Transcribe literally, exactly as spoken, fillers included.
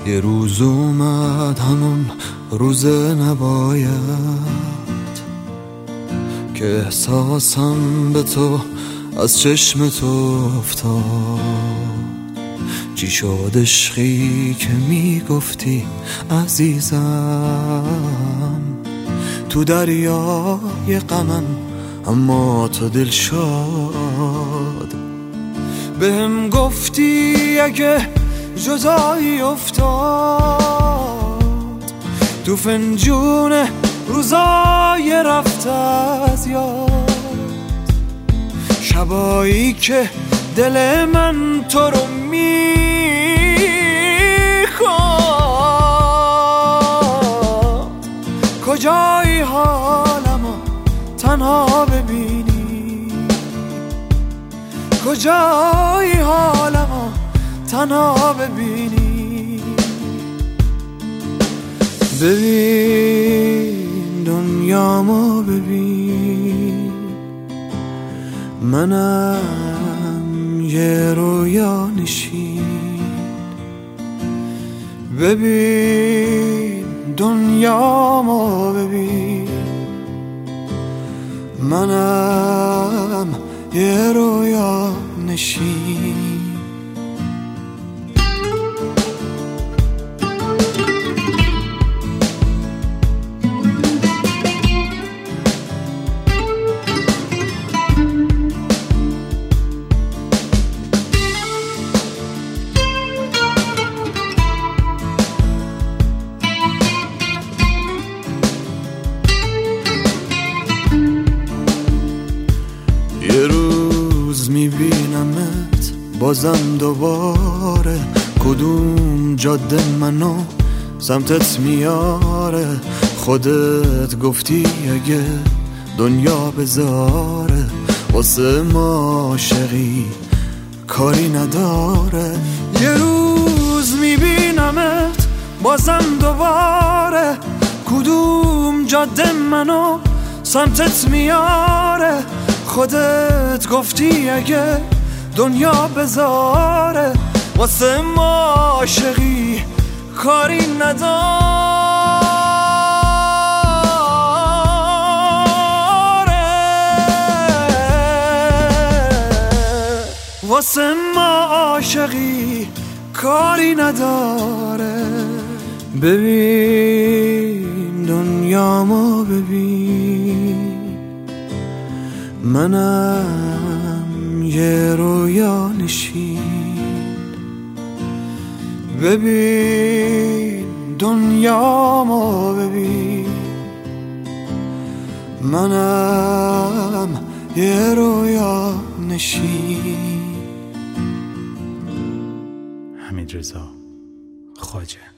یه روز اومد همون روز نباید که احساسم به تو از چشم تو افتاد. چی شد عشقی که میگفتی عزیزم؟ تو دریای غمم اما تو دل شاد. بهم گفتی اگه جدایی افتاد تو فنجون روزای رفت از یاد، شبایی که دل من تو رو میخواد. کجایی حالمو تنها ببینی؟ کجایی حالمو تنها ببینی؟ ببین دنیامو ببین، منم یه رویا نشین. ببین دنیامو ببین، منم یه رویا نشین. یه روز میبینمت بازم دوباره، کدوم جاده منو سمتت میاره. خودت گفتی اگه دنیا بذاره واسه ما عاشقی کاری نداره. یه روز میبینمت بازم دوباره، کدوم جاده منو سمتت میاره. خودت گفتی اگه دنیا بذاره واسه ما عاشقی کاری نداره. واسه ما عاشقی کاری نداره. ببین دنیامو ببین، منم یه رویا نشین. ببین دنیامو ببین، منم یه رویا نشین. حمیدرضا خواجه.